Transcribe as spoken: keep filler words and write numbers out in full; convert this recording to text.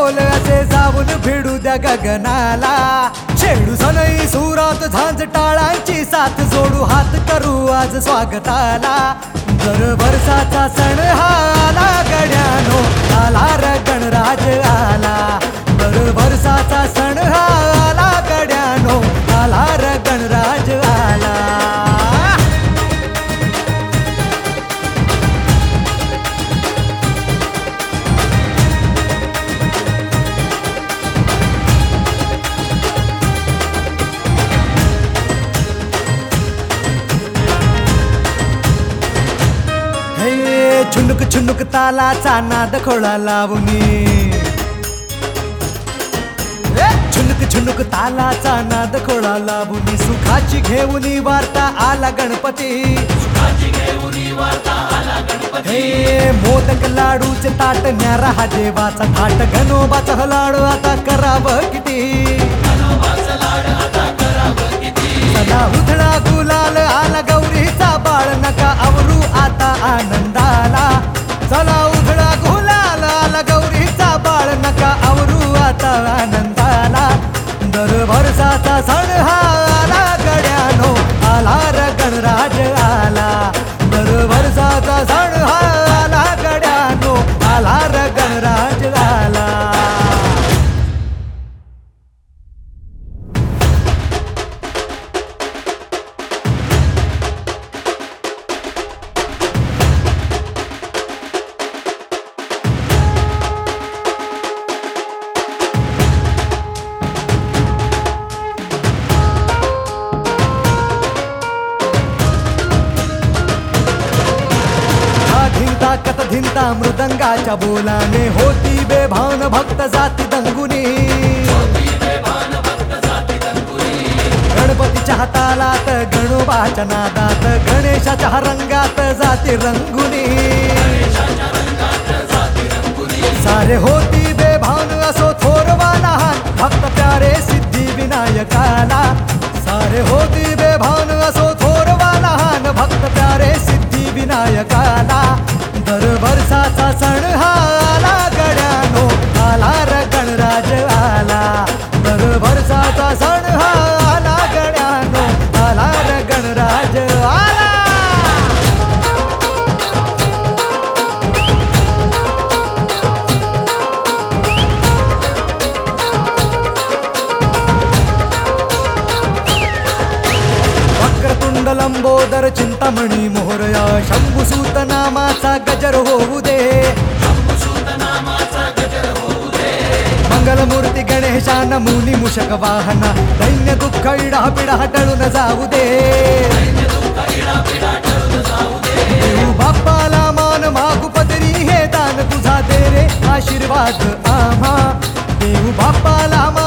बोल असे जाऊन भिडू द्या गगनाला. छेडू सनई सुरात झांज टाळांची साथ जोडू हात करू आज स्वागताला. दर वर्षाचा सण हा आला गड्यानो आला र गणराज आला. दर वर्षाचा सण हा आला गड्यानो आला र गणराज आला. छुनुक छुनुक तालाचा नाद खोळा लावणी. छुनुक छुनुक तालाचा नाद खोळा लावणी. सुखाची घेऊनी वार्ता आला गणपती. हे मोदक लाडूचे ताट न्यारा हा देवाचा थाट. गणोबाचा लाडू आता करावं किती. सदा उधळा गुलाल आला गौरीचा बाळ नका आवरू आता आनंदाला. चला उधळा गुलाल आला गौरीचा बाळ नका आवरू आता आनंदाला. दर वर्षाचा सण हा आला गड्यानो आला र गणराज आला. दर वर्षाचा सण हा आला गड्यानो आला र गणराज आला. कत धिंता मृदंगाच्या बोलाने होती बेभान भक्त जाती दंगुनी. गणपतीच्या हातालात गणोबाच्या नादात गणेशाच्या रंगात जाती रंगुनी. सारे होती बेभान असो थोरवा लहान भक्त प्यारे सिद्धी विनायकाला. सारे होती बेभान असो थोरवा लहान भक्त प्यारे सिद्धी विनायकाला. दर वर्षाचा सण हा आला गड्यानो आला र गणराज आला. दर वर्षाचा सण हा आला गड्यानो आला र गणराज आला. वक्रतुंड लंबोदर चिंतामणी मोरया शंभुसूत नामाचा गजर होऊ दे. मंगलमूर्ती गणेशान मुनी मूषक वाहना दैन्य दुःख इडा पिडा टळून जाऊ दे. देऊ बाप्पाला मान मागू पदरी हे दान तुझा दे रे आशीर्वाद आम्हा. देऊ बाप्पाला